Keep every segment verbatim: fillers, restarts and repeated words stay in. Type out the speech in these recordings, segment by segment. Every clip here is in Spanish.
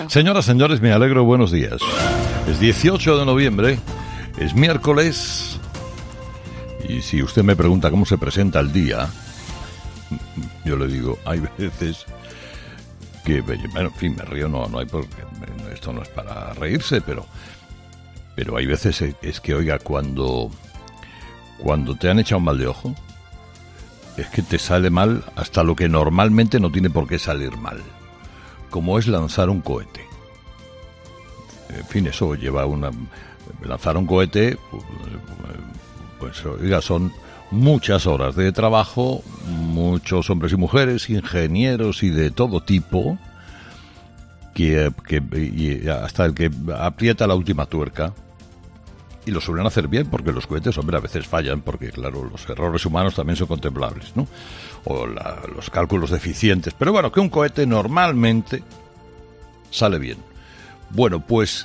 Señoras, señores, me alegro, buenos días. Es dieciocho de noviembre, es miércoles, y si usted me pregunta cómo se presenta el día, yo le digo, hay veces que, bueno, en fin, me río, no, no hay por qué, esto no es para reírse, pero, pero hay veces es que, oiga, cuando, cuando te han echado un mal de ojo, es que te sale mal hasta lo que normalmente no tiene por qué salir mal, como es lanzar un cohete. En fin, eso lleva una... Lanzar un cohete, pues oiga, son muchas horas de trabajo, muchos hombres y mujeres, ingenieros y de todo tipo, que, que y hasta el que aprieta la última tuerca, y lo suelen hacer bien, porque los cohetes, hombre, a veces fallan, porque claro, los errores humanos también son contemplables, ¿no? O la, los cálculos deficientes, pero bueno, que un cohete normalmente sale bien. Bueno, pues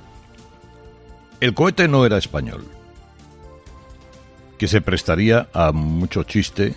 el cohete no era español, que se prestaría a mucho chiste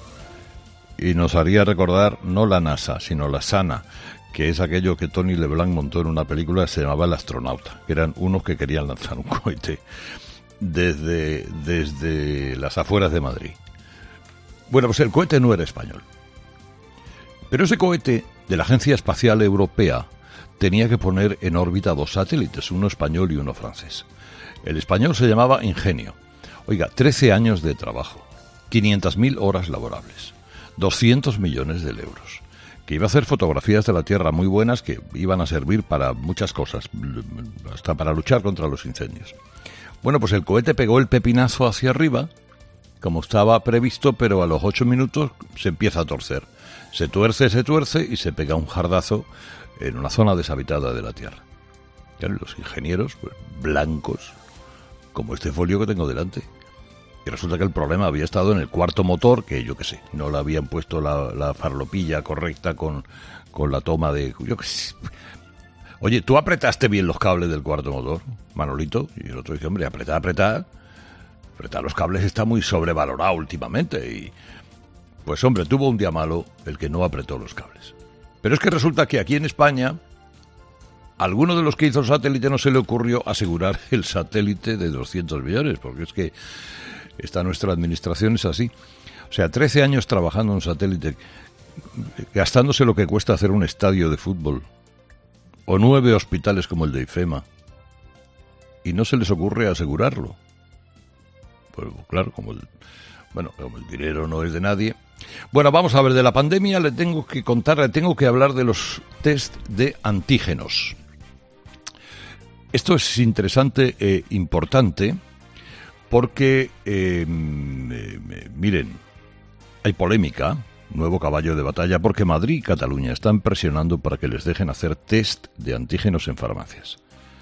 y nos haría recordar no la NASA, sino la Sana, que es aquello que Tony LeBlanc montó en una película que se llamaba El astronauta, que eran unos que querían lanzar un cohete desde, desde las afueras de Madrid. Bueno, pues el cohete no era español, pero ese cohete de la Agencia Espacial Europea tenía que poner en órbita dos satélites, uno español y uno francés. El español se llamaba Ingenio. Oiga, trece años de trabajo, quinientas mil horas laborables, doscientos millones de euros, que iba a hacer fotografías de la Tierra muy buenas que iban a servir para muchas cosas, hasta para luchar contra los incendios. Bueno, pues el cohete pegó el pepinazo hacia arriba, como estaba previsto, pero a los ocho minutos se empieza a torcer. Se tuerce, se tuerce y se pega un jardazo en una zona deshabitada de la Tierra. Claro, los ingenieros, pues, blancos, como este folio que tengo delante. Y resulta que el problema había estado en el cuarto motor, que yo qué sé, no le habían puesto la, la farlopilla correcta con, con la toma de... Yo qué sé. Oye, ¿tú apretaste bien los cables del cuarto motor, Manolito? Y el otro dice, hombre, apretar, apretar. Apretar los cables está muy sobrevalorado últimamente. Y pues hombre, tuvo un día malo el que no apretó los cables. Pero es que resulta que aquí en España, a alguno de los que hizo el satélite no se le ocurrió asegurar el satélite de doscientos millones, porque es que esta nuestra administración es así. O sea, trece años trabajando en un satélite, gastándose lo que cuesta hacer un estadio de fútbol, o nueve hospitales como el de IFEMA, y no se les ocurre asegurarlo. Pues claro, como el, bueno, como el dinero no es de nadie. Bueno, vamos a ver, de la pandemia le tengo que contar, le tengo que hablar de los test de antígenos. Esto es interesante e importante porque, eh, eh, miren, hay polémica, nuevo caballo de batalla, porque Madrid y Cataluña están presionando para que les dejen hacer test de antígenos en farmacias.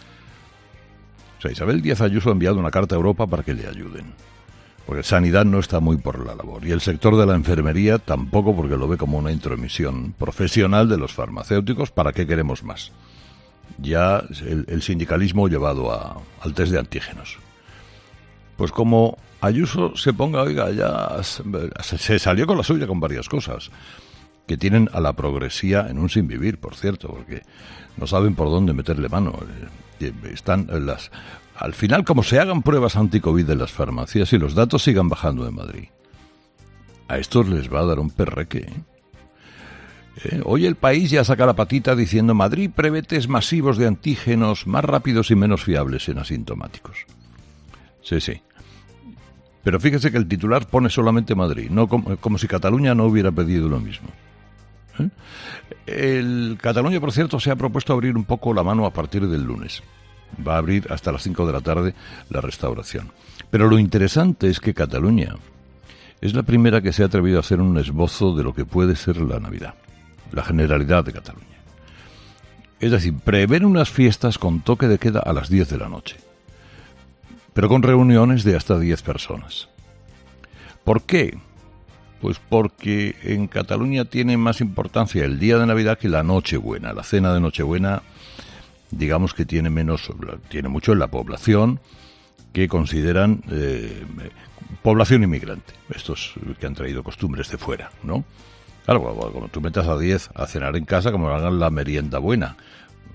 O sea, Isabel Díaz Ayuso ha enviado una carta a Europa para que le ayuden, porque Sanidad no está muy por la labor, y el sector de la enfermería tampoco, porque lo ve como una intromisión profesional de los farmacéuticos. ¿Para qué queremos más? Ya el, el sindicalismo llevado a, al test de antígenos. Pues como Ayuso se ponga, oiga, ya se, se salió con la suya con varias cosas, que tienen a la progresía en un sinvivir, por cierto, porque no saben por dónde meterle mano. Están las... Al final, como se hagan pruebas anti-COVID en las farmacias y los datos sigan bajando en Madrid, a estos les va a dar un perreque, ¿eh? ¿Eh? Hoy El País ya saca la patita diciendo: Madrid prevé test masivos de antígenos más rápidos y menos fiables en asintomáticos. Sí, sí. Pero fíjese que el titular pone solamente Madrid, no como, como si Cataluña no hubiera pedido lo mismo. ¿Eh? El Cataluña, por cierto, se ha propuesto abrir un poco la mano a partir del lunes. Va a abrir hasta las cinco de la tarde la restauración. Pero lo interesante es que Cataluña es la primera que se ha atrevido a hacer un esbozo de lo que puede ser la Navidad, la Generalidad de Cataluña. Es decir, prever unas fiestas con toque de queda a las diez de la noche, pero con reuniones de hasta diez personas. ¿Por qué? Pues porque en Cataluña tiene más importancia el día de Navidad que la Nochebuena. La cena de Nochebuena, digamos que tiene menos, tiene mucho en la población que consideran eh, población inmigrante, estos que han traído costumbres de fuera, ¿no? Claro, como tú metas a diez a cenar en casa, como hagan la merienda buena,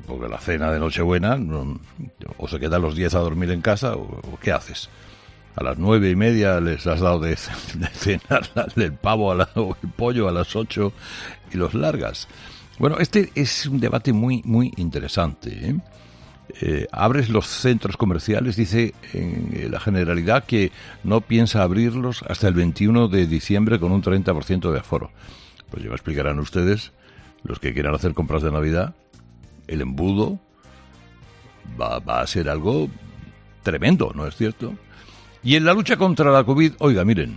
porque la cena de Nochebuena, no, o se quedan los diez a dormir en casa, o, o ¿qué haces? A las nueve y media les has dado de, de cenar el pavo a la, o el pollo a las ocho y los largas. Bueno, este es un debate muy, muy interesante, ¿eh? Eh, abres los centros comerciales, dice en la Generalidad que no piensa abrirlos hasta el veintiuno de diciembre con un treinta por ciento de aforo. Pues ya me explicarán ustedes, los que quieran hacer compras de Navidad, el embudo va, va a ser algo tremendo, ¿no es cierto? Y en la lucha contra la COVID, oiga, miren,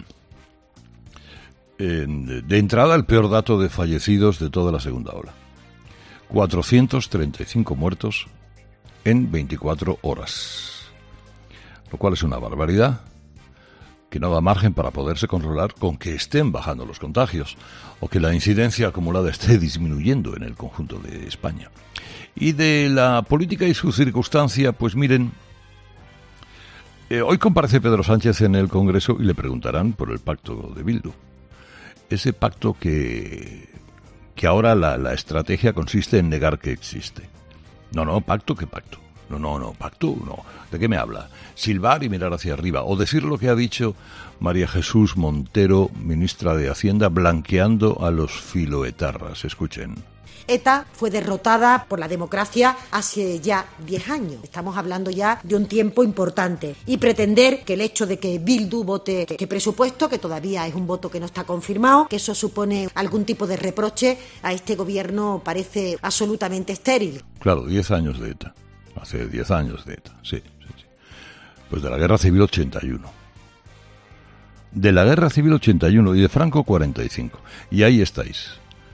en, de entrada el peor dato de fallecidos de toda la segunda ola. cuatrocientos treinta y cinco muertos en veinticuatro horas, lo cual es una barbaridad que no da margen para poderse controlar con que estén bajando los contagios o que la incidencia acumulada esté disminuyendo en el conjunto de España. Y de la política y su circunstancia, pues miren, eh, hoy comparece Pedro Sánchez en el Congreso y le preguntarán por el pacto de Bildu. Ese pacto que, que ahora la, la estrategia consiste en negar que existe. No, no, pacto, ¿qué pacto? No, no, no, pacto, no. ¿De qué me habla? Silbar y mirar hacia arriba. O decir lo que ha dicho María Jesús Montero, ministra de Hacienda, blanqueando a los filoetarras. Escuchen. ETA fue derrotada por la democracia hace ya diez años. Estamos hablando ya de un tiempo importante. Y pretender que el hecho de que Bildu vote que presupuesto, que todavía es un voto que no está confirmado, que eso supone algún tipo de reproche a este gobierno, parece absolutamente estéril. Claro, diez años de ETA. Hace diez años de ETA, sí, sí, sí. Pues de la Guerra Civil ochenta y uno. De la Guerra Civil ochenta y uno y de Franco cuarenta y cinco. Y ahí estáis.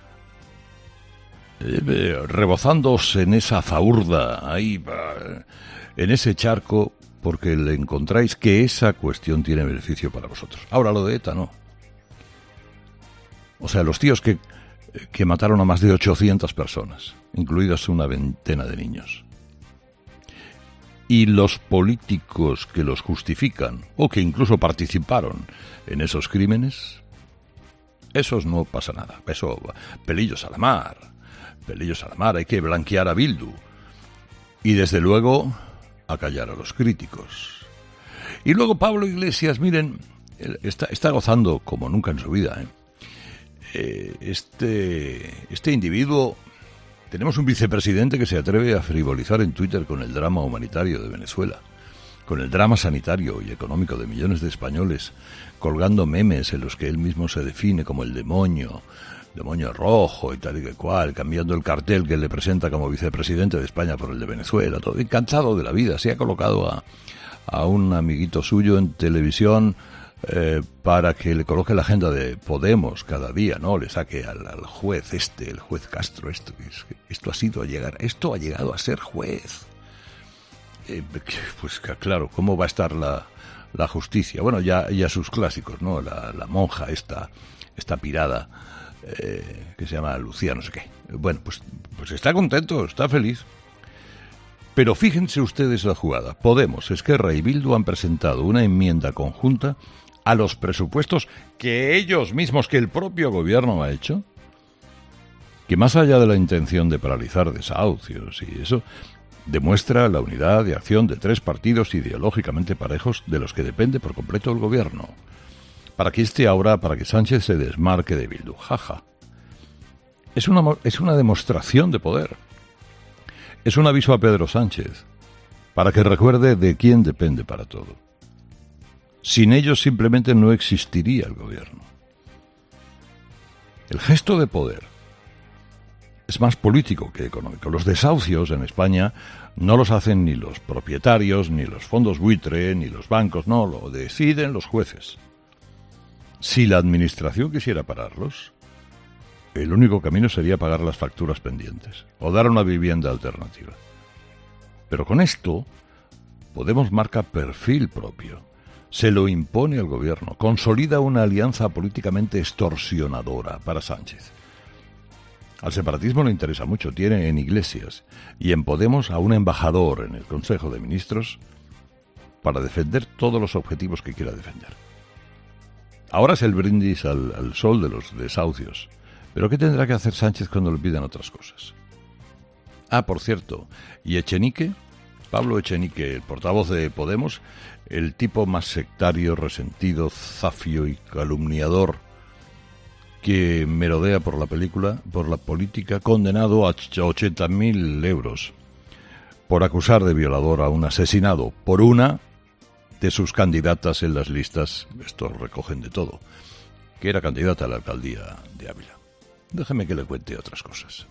Eh, rebozándoos en esa zaurda, ahí, en ese charco, porque le encontráis que esa cuestión tiene beneficio para vosotros. Ahora lo de ETA no. O sea, los tíos que, que mataron a más de ochocientas personas, incluidas una veintena de niños. Y los políticos que los justifican, o que incluso participaron en esos crímenes, esos no pasa nada. Eso, pelillos a la mar, pelillos a la mar, hay que blanquear a Bildu. Y desde luego, acallar a los críticos. Y luego Pablo Iglesias, miren, está, está gozando como nunca en su vida, ¿eh? Eh, este, este individuo... Tenemos un vicepresidente que se atreve a frivolizar en Twitter con el drama humanitario de Venezuela, con el drama sanitario y económico de millones de españoles, colgando memes en los que él mismo se define como el demonio, demonio rojo y tal y que cual, cambiando el cartel que le presenta como vicepresidente de España por el de Venezuela, todo encantado de la vida. Se ha colocado a, a un amiguito suyo en televisión Eh, para que le coloque la agenda de Podemos cada día, ¿no? Le saque al, al juez este, el juez Castro, esto, esto ha sido a llegar, esto ha llegado a ser juez. Eh, pues claro, ¿cómo va a estar la, la justicia? Bueno, ya, ya sus clásicos, ¿no? La, la monja esta, esta pirada, eh, que se llama Lucía, no sé qué. Bueno, pues, pues está contento, está feliz. Pero fíjense ustedes la jugada. Podemos, Esquerra y Bildu han presentado una enmienda conjunta a los presupuestos que ellos mismos, que el propio gobierno ha hecho, que más allá de la intención de paralizar desahucios y eso, demuestra la unidad de acción de tres partidos ideológicamente parejos de los que depende por completo el gobierno. Para que este ahora, para que Sánchez se desmarque de Bildu. Jaja. Es una, es una demostración de poder. Es un aviso a Pedro Sánchez, para que recuerde de quién depende para todo. Sin ellos simplemente no existiría el gobierno. El gesto de poder es más político que económico. Los desahucios en España no los hacen ni los propietarios, ni los fondos buitre, ni los bancos, no, lo deciden los jueces. Si la administración quisiera pararlos, el único camino sería pagar las facturas pendientes o dar una vivienda alternativa. Pero con esto, Podemos marca perfil propio, se lo impone al gobierno, consolida una alianza políticamente extorsionadora para Sánchez. Al separatismo le interesa mucho, tiene en Iglesias y en Podemos a un embajador en el Consejo de Ministros para defender todos los objetivos que quiera defender. Ahora es el brindis al, al sol de los desahucios. ¿Pero qué tendrá que hacer Sánchez cuando le pidan otras cosas? Ah, por cierto, ¿y Echenique? Pablo Echenique, el portavoz de Podemos, el tipo más sectario, resentido, zafio y calumniador que merodea por la película, por la política, condenado a ochenta mil euros por acusar de violador a un asesinado por una de sus candidatas en las listas. Estos recogen de todo, que era candidata a la alcaldía de Ávila. Déjeme que le cuente otras cosas.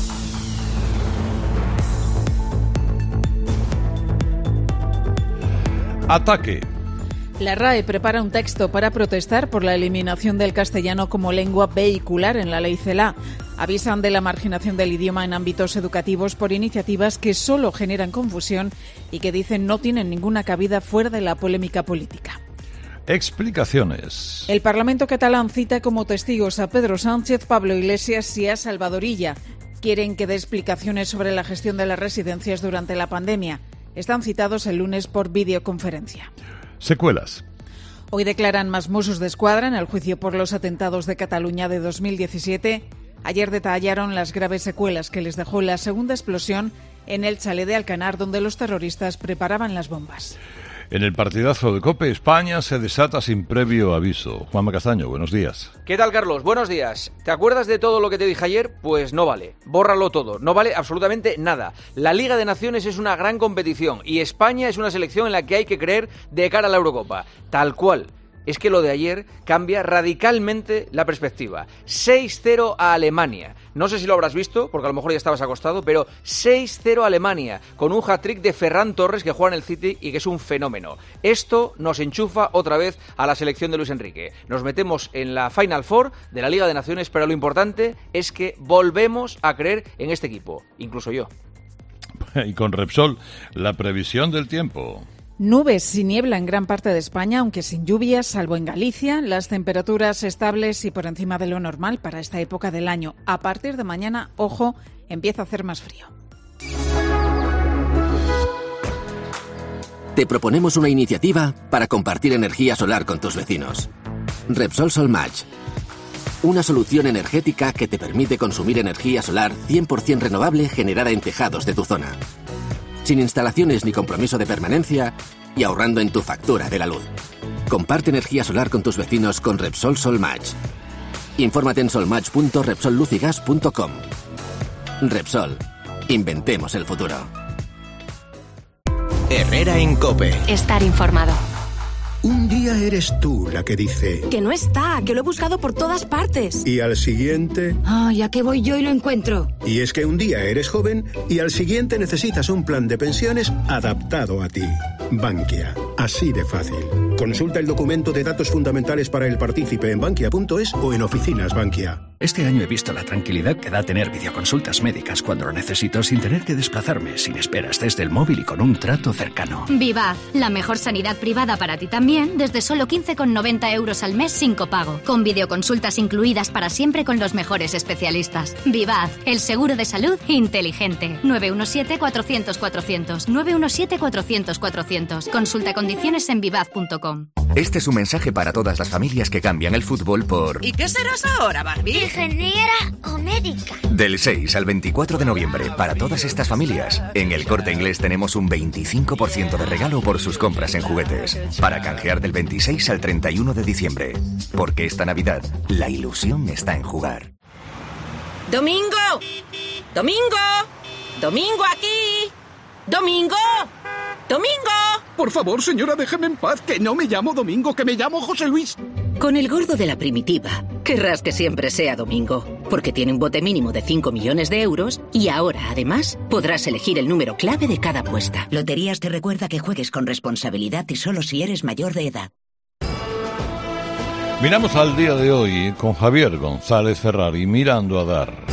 Ataque. La RAE prepara un texto para protestar por la eliminación del castellano como lengua vehicular en la ley CELA. Avisan de la marginación del idioma en ámbitos educativos por iniciativas que solo generan confusión y que dicen no tienen ninguna cabida fuera de la polémica política. Explicaciones. El Parlamento catalán cita como testigos a Pedro Sánchez, Pablo Iglesias y a Salvador Illa. Quieren que dé explicaciones sobre la gestión de las residencias durante la pandemia. Están citados el lunes por videoconferencia. Secuelas. Hoy declaran más Mossos d'Esquadra en el juicio por los atentados de Cataluña de dos mil diecisiete. Ayer detallaron las graves secuelas que les dejó la segunda explosión en el chalet de Alcanar, donde los terroristas preparaban las bombas. En el partidazo de COPE, España se desata sin previo aviso. Juanma Castaño, buenos días. ¿Qué tal, Carlos? Buenos días. ¿Te acuerdas de todo lo que te dije ayer? Pues no vale. Bórralo todo. No vale absolutamente nada. La Liga de Naciones es una gran competición y España es una selección en la que hay que creer de cara a la Eurocopa. Tal cual. Es que lo de ayer cambia radicalmente la perspectiva. seis cero a Alemania. No sé si lo habrás visto, porque a lo mejor ya estabas acostado, pero seis cero a Alemania, con un hat-trick de Ferran Torres, que juega en el City y que es un fenómeno. Esto nos enchufa otra vez a la selección de Luis Enrique. Nos metemos en la Final Four de la Liga de Naciones, pero lo importante es que volvemos a creer en este equipo, incluso yo. Y con Repsol, la previsión del tiempo. Nubes y niebla en gran parte de España, aunque sin lluvias, salvo en Galicia. Las temperaturas estables y por encima de lo normal para esta época del año. A partir de mañana, ojo, empieza a hacer más frío. Te proponemos una iniciativa para compartir energía solar con tus vecinos. Repsol Solmatch. Una solución energética que te permite consumir energía solar cien por ciento renovable generada en tejados de tu zona. Sin instalaciones ni compromiso de permanencia y ahorrando en tu factura de la luz. Comparte energía solar con tus vecinos con Repsol Solmatch. Infórmate en solmatch punto repsol luz y gas punto com. Repsol. Inventemos el futuro. Herrera en COPE. Estar informado. Un día eres tú la que dice... Que no está, que lo he buscado por todas partes. Y al siguiente... Ay, ¿a qué voy yo y lo encuentro? Y es que un día eres joven y al siguiente necesitas un plan de pensiones adaptado a ti. Bankia. Así de fácil. Consulta el documento de datos fundamentales para el partícipe en bankia punto es o en oficinas Bankia. Este año he visto la tranquilidad que da tener videoconsultas médicas cuando lo necesito sin tener que desplazarme, sin esperas desde el móvil y con un trato cercano. Vivaz, la mejor sanidad privada para ti también, desde solo quince con noventa euros al mes sin copago, con videoconsultas incluidas para siempre con los mejores especialistas. Vivaz, el seguro de salud inteligente. nueve uno siete, cuatrocientos, cuatrocientos. nueve uno siete, cuatrocientos, cuatrocientos. Consulta condiciones en vivaz punto com. Este es un mensaje para todas las familias que cambian el fútbol por... ¿Y qué serás ahora, Barbie? ¿Ingeniera o médica? Del seis al veinticuatro de noviembre, para todas estas familias, en El Corte Inglés tenemos un veinticinco por ciento de regalo por sus compras en juguetes, para canjear del veintiséis al treinta y uno de diciembre. Porque esta Navidad, la ilusión está en jugar. ¡Domingo! ¡Domingo! ¡Domingo aquí! ¡Domingo! ¡Domingo! Por favor, señora, déjeme en paz, que no me llamo Domingo, que me llamo José Luis. Con el gordo de la primitiva, querrás que siempre sea Domingo, porque tiene un bote mínimo de cinco millones de euros y ahora, además, podrás elegir el número clave de cada apuesta. Loterías te recuerda que juegues con responsabilidad y solo si eres mayor de edad. Miramos al día de hoy con Javier González Ferrari, mirando a dar.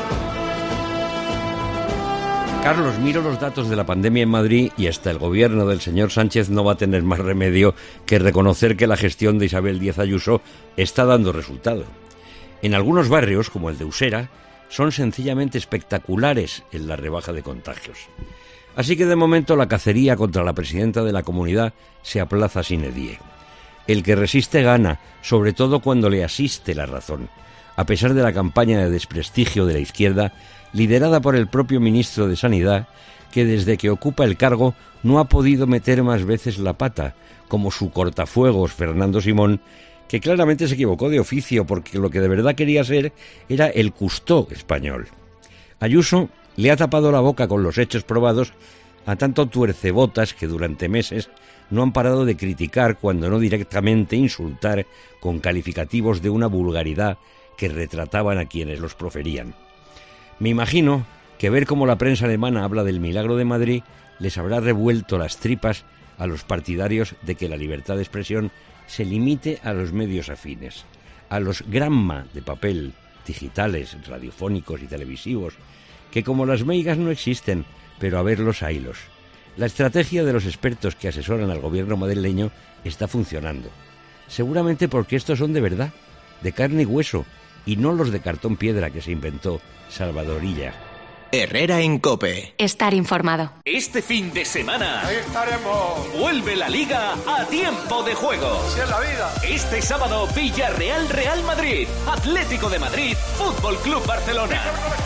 Carlos, miro los datos de la pandemia en Madrid y hasta el gobierno del señor Sánchez no va a tener más remedio que reconocer que la gestión de Isabel Díaz Ayuso está dando resultado. En algunos barrios, como el de Usera, son sencillamente espectaculares en la rebaja de contagios. Así que de momento la cacería contra la presidenta de la comunidad se aplaza sine die. El que resiste gana, sobre todo cuando le asiste la razón. a pesar de la campaña de desprestigio de la izquierda, liderada por el propio ministro de Sanidad, que desde que ocupa el cargo no ha podido meter más veces la pata, como su cortafuegos Fernando Simón, que claramente se equivocó de oficio porque lo que de verdad quería ser era el Cousteau español. Ayuso le ha tapado la boca con los hechos probados a tanto tuercebotas que durante meses no han parado de criticar, cuando no directamente insultar, con calificativos de una vulgaridad que retrataban a quienes los proferían. Me imagino que ver cómo la prensa alemana habla del milagro de Madrid les habrá revuelto las tripas a los partidarios de que la libertad de expresión se limite a los medios afines, a los gramma de papel, digitales, radiofónicos y televisivos, que como las meigas no existen, pero a verlos haylos. La estrategia de los expertos que asesoran al gobierno madrileño está funcionando. Seguramente porque estos son de verdad, de carne y hueso, y no los de cartón piedra que se inventó Salvador Illa. Herrera en COPE. Estar informado. Este fin de semana ahí estaremos. Vuelve la Liga a tiempo de juego. Así es la vida. Este sábado Villarreal Real Madrid, Atlético de Madrid, Fútbol Club Barcelona.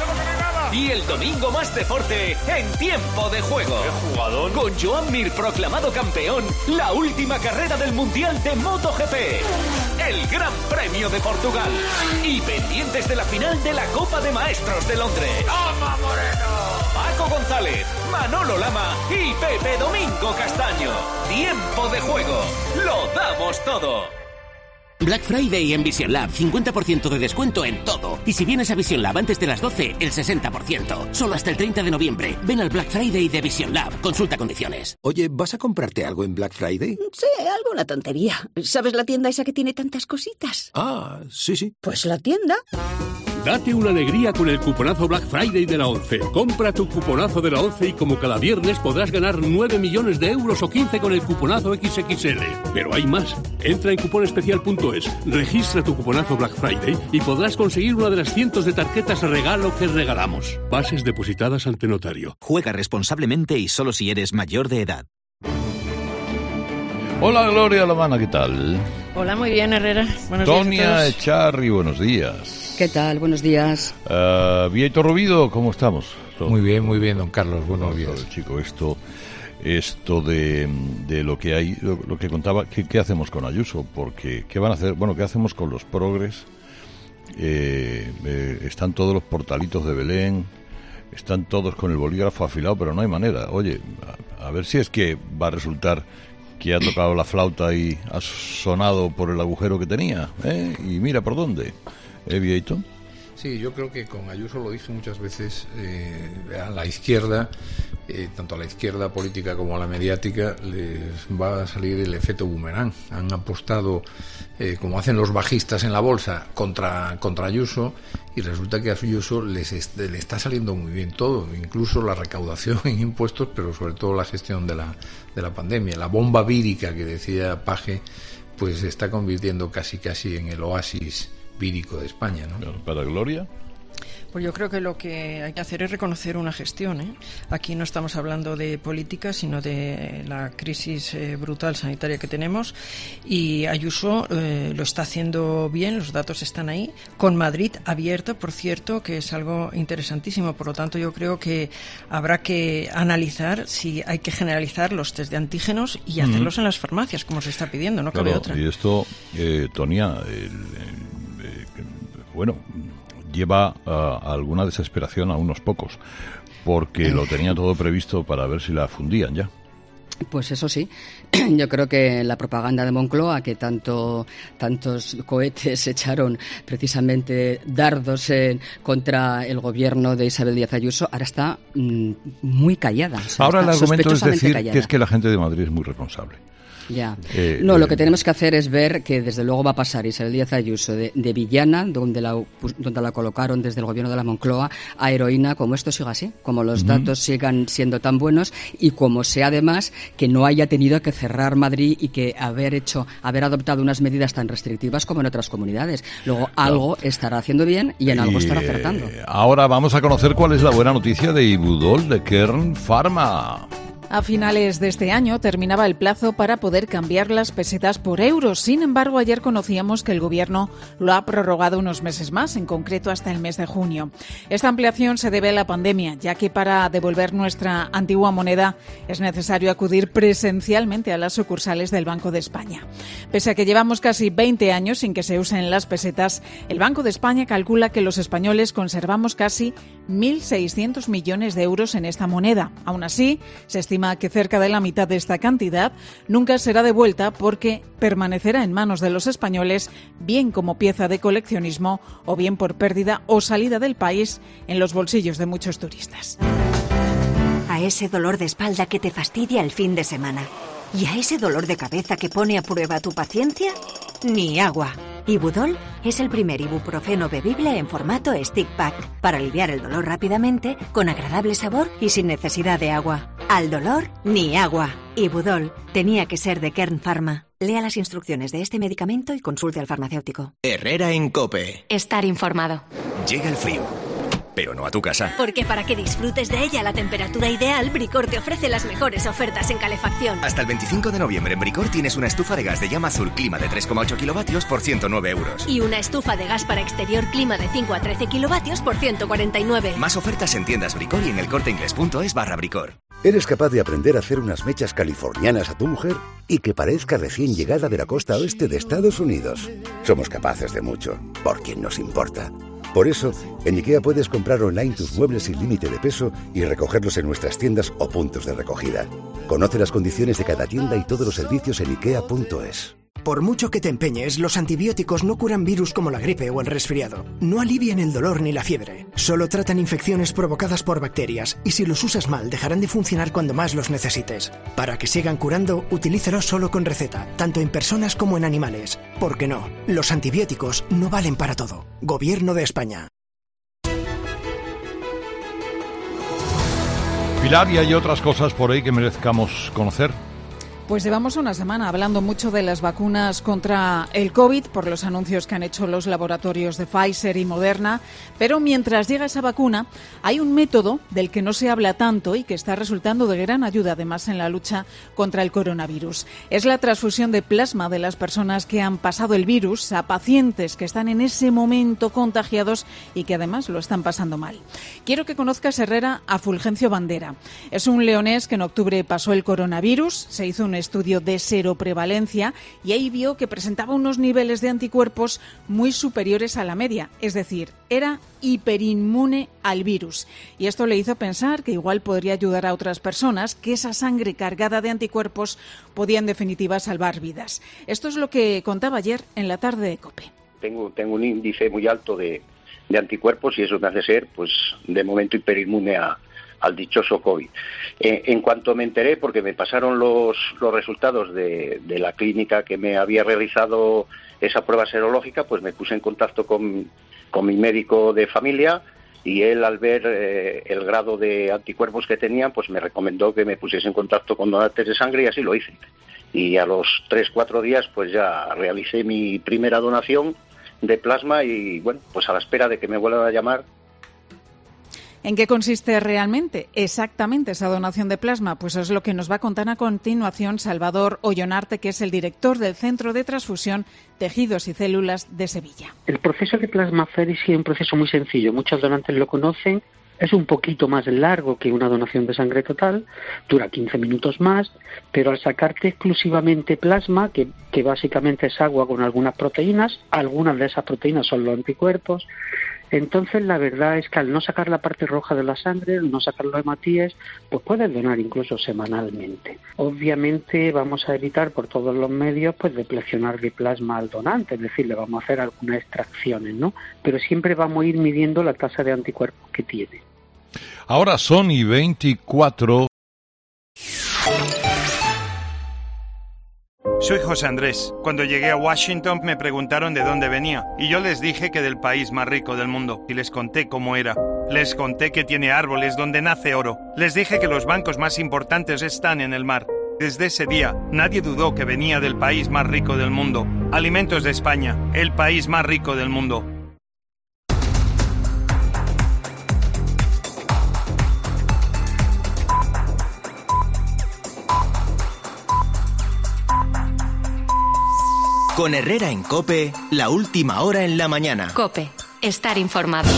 Y el domingo más deporte en tiempo de juego. ¡Qué jugador! Con Joan Mir proclamado campeón, la última carrera del Mundial de MotoGP. El Gran Premio de Portugal. Y pendientes de la final de la Copa de Maestros de Londres. ¡Toma, Moreno! Paco González, Manolo Lama y Pepe Domingo Castaño. Tiempo de juego. Lo damos todo. Black Friday en Vision Lab, cincuenta por ciento de descuento en todo. Y si vienes a Vision Lab antes de las doce, el sesenta por ciento. Solo hasta el treinta de noviembre. Ven al Black Friday de Vision Lab. Consulta condiciones. Oye, ¿vas a comprarte algo en Black Friday? Sí, alguna tontería. ¿Sabes la tienda esa que tiene tantas cositas? Ah, sí, sí. Pues la tienda. Date una alegría con el cuponazo Black Friday de la ONCE. Compra tu cuponazo de la ONCE y como cada viernes podrás ganar nueve millones de euros o quince con el cuponazo equis equis ele. Pero hay más. Entra en cuponespecial punto es, registra tu cuponazo Black Friday y podrás conseguir una de las cientos de tarjetas regalo que regalamos. Bases depositadas ante notario. Juega responsablemente y solo si eres mayor de edad. Hola Gloria Lamana, ¿qué tal? Hola, muy bien, Herrera. Buenos Tonia días a todos. Echarri, buenos días. ¿Qué tal? Buenos días. Uh, Vieito Rubido, ¿cómo estamos? Todo. Muy bien, muy bien, don Carlos, buenos días. Todo, chico, esto, esto de, de lo que hay, lo, lo que contaba, ¿qué, ¿qué hacemos con Ayuso? Porque, ¿qué van a hacer? Bueno, ¿qué hacemos con los progres? Eh, eh, están todos los portalitos de Belén, están todos con el bolígrafo afilado, pero no hay manera. Oye, a, a ver si es que va a resultar que ha tocado la flauta y ha sonado por el agujero que tenía, ¿eh? Y mira por dónde, ¿eh, Vieito? Sí, yo creo que con Ayuso, lo dije muchas veces, eh, a la izquierda, eh, tanto a la izquierda política como a la mediática, les va a salir el efecto boomerang. Han apostado, eh, como hacen los bajistas en la bolsa, contra, contra Ayuso, y resulta que a Ayuso les est- le está saliendo muy bien todo, incluso la recaudación en impuestos, pero sobre todo la gestión de la, de la pandemia. La bomba vírica que decía Paje, pues se está convirtiendo casi casi en el oasis vírico de España, ¿no? Para Gloria. Pues yo creo que lo que hay que hacer es reconocer una gestión, ¿eh? Aquí no estamos hablando de política, sino de la crisis eh, brutal sanitaria que tenemos, y Ayuso eh, lo está haciendo bien, los datos están ahí, con Madrid abierto, por cierto, que es algo interesantísimo. Por lo tanto, yo creo que habrá que analizar si hay que generalizar los test de antígenos y hacerlos mm. en las farmacias, como se está pidiendo, no cabe claro, otra. Y esto, eh, Tonia, el, el, eh, bueno, lleva uh, alguna desesperación a unos pocos, porque lo tenía todo previsto para ver si la fundían ya. Pues eso sí, yo creo que la propaganda de Moncloa, que tanto tantos cohetes echaron precisamente dardos en, contra el gobierno de Isabel Díaz Ayuso, ahora está mmm, muy callada. O sea, ahora el argumento es decir callada. Que es que la gente de Madrid es muy responsable. Ya. Eh, no, eh, lo que tenemos que hacer es ver que desde luego va a pasar Isabel Díaz Ayuso de, de villana, donde la, donde la colocaron desde el gobierno de la Moncloa, a heroína, como esto siga así, como los uh-huh. datos sigan siendo tan buenos y como sea además que no haya tenido que cerrar Madrid y que haber hecho, haber adoptado unas medidas tan restrictivas como en otras comunidades. Luego no. algo estará haciendo bien y en y, algo estará acertando. Eh, ahora vamos a conocer cuál es la buena noticia de Ibudol de Kern Pharma. A finales de este año terminaba el plazo para poder cambiar las pesetas por euros. Sin embargo, ayer conocíamos que el Gobierno lo ha prorrogado unos meses más, en concreto hasta el mes de junio. Esta ampliación se debe a la pandemia, ya que para devolver nuestra antigua moneda es necesario acudir presencialmente a las sucursales del Banco de España. Pese a que llevamos casi veinte años sin que se usen las pesetas, el Banco de España calcula que los españoles conservamos casi mil seiscientos millones de euros en esta moneda. Aún así, se estima que cerca de la mitad de esta cantidad nunca será devuelta porque permanecerá en manos de los españoles, bien como pieza de coleccionismo o bien por pérdida o salida del país en los bolsillos de muchos turistas. A ese dolor de espalda que te fastidia el fin de semana y a ese dolor de cabeza que pone a prueba tu paciencia, ni agua. Ibudol es el primer ibuprofeno bebible en formato stick pack para aliviar el dolor rápidamente, con agradable sabor y sin necesidad de agua. Al dolor, ni agua. Ibudol tenía que ser de Kern Pharma. Lea las instrucciones de este medicamento y consulte al farmacéutico. Herrera en COPE. Estar informado. Llega el frío, pero no a tu casa. Porque para que disfrutes de ella a la temperatura ideal, Bricor te ofrece las mejores ofertas en calefacción. Hasta el veinticinco de noviembre en Bricor tienes una estufa de gas de llama azul clima de tres coma ocho kilovatios por ciento nueve euros. Y una estufa de gas para exterior clima de cinco a trece kilovatios por ciento cuarenta y nueve. Más ofertas en tiendas Bricor y en elcorteingles.es barra Bricor. ¿Eres capaz de aprender a hacer unas mechas californianas a tu mujer y que parezca recién llegada de la costa oeste de Estados Unidos? Somos capaces de mucho, por quien nos importa. Por eso, en IKEA puedes comprar online tus muebles sin límite de peso y recogerlos en nuestras tiendas o puntos de recogida. Conoce las condiciones de cada tienda y todos los servicios en ikea punto es. Por mucho que te empeñes, los antibióticos no curan virus como la gripe o el resfriado. No alivian el dolor ni la fiebre. Solo tratan infecciones provocadas por bacterias y si los usas mal dejarán de funcionar cuando más los necesites. Para que sigan curando, utilízalos solo con receta, tanto en personas como en animales. Porque no, los antibióticos no valen para todo. Gobierno de España. Pilar, ¿y hay otras cosas por ahí que merezcamos conocer? Pues llevamos una semana hablando mucho de las vacunas contra el COVID por los anuncios que han hecho los laboratorios de Pfizer y Moderna, pero mientras llega esa vacuna hay un método del que no se habla tanto y que está resultando de gran ayuda además en la lucha contra el coronavirus. Es la transfusión de plasma de las personas que han pasado el virus a pacientes que están en ese momento contagiados y que además lo están pasando mal. Quiero que conozcas, Herrera, a Fulgencio Bandera. Es un leonés que en octubre pasó el coronavirus, se hizo un estudio de seroprevalencia y ahí vio que presentaba unos niveles de anticuerpos muy superiores a la media, es decir, era hiperinmune al virus. Y esto le hizo pensar que igual podría ayudar a otras personas, que esa sangre cargada de anticuerpos podía en definitiva salvar vidas. Esto es lo que contaba ayer en la tarde de COPE. Tengo, tengo un índice muy alto de, de anticuerpos y eso me hace ser, pues, de momento hiperinmune a al dichoso COVID. Eh, en cuanto me enteré, porque me pasaron los, los resultados de, de la clínica que me había realizado esa prueba serológica, pues me puse en contacto con, con mi médico de familia y él, al ver eh, el grado de anticuerpos que tenía, pues me recomendó que me pusiese en contacto con donantes de sangre y así lo hice. Y a los tres, cuatro días, pues ya realicé mi primera donación de plasma y, bueno, pues a la espera de que me vuelvan a llamar. ¿En qué consiste realmente exactamente esa donación de plasma? Pues es lo que nos va a contar a continuación Salvador Ollonarte, que es el director del Centro de Transfusión, Tejidos y Células de Sevilla. El proceso de plasmaféresis es un proceso muy sencillo. Muchos donantes lo conocen. Es un poquito más largo que una donación de sangre total, dura quince minutos más, pero al sacarte exclusivamente plasma, que, que básicamente es agua con algunas proteínas, algunas de esas proteínas son los anticuerpos, entonces la verdad es que al no sacar la parte roja de la sangre, al no sacar los hematíes, pues puedes donar incluso semanalmente. Obviamente vamos a evitar por todos los medios pues deplecionar de plasma al donante, es decir, le vamos a hacer algunas extracciones, ¿no? Pero siempre vamos a ir midiendo la tasa de anticuerpos que tiene. Ahora son y veinticuatro. Soy José Andrés. Cuando llegué a Washington me preguntaron de dónde venía y yo les dije que del país más rico del mundo y les conté cómo era. Les conté que tiene árboles donde nace oro. Les dije que los bancos más importantes están en el mar. Desde ese día, nadie dudó que venía del país más rico del mundo. Alimentos de España, el país más rico del mundo. Con Herrera en COPE, la última hora en la mañana. COPE, estar informado.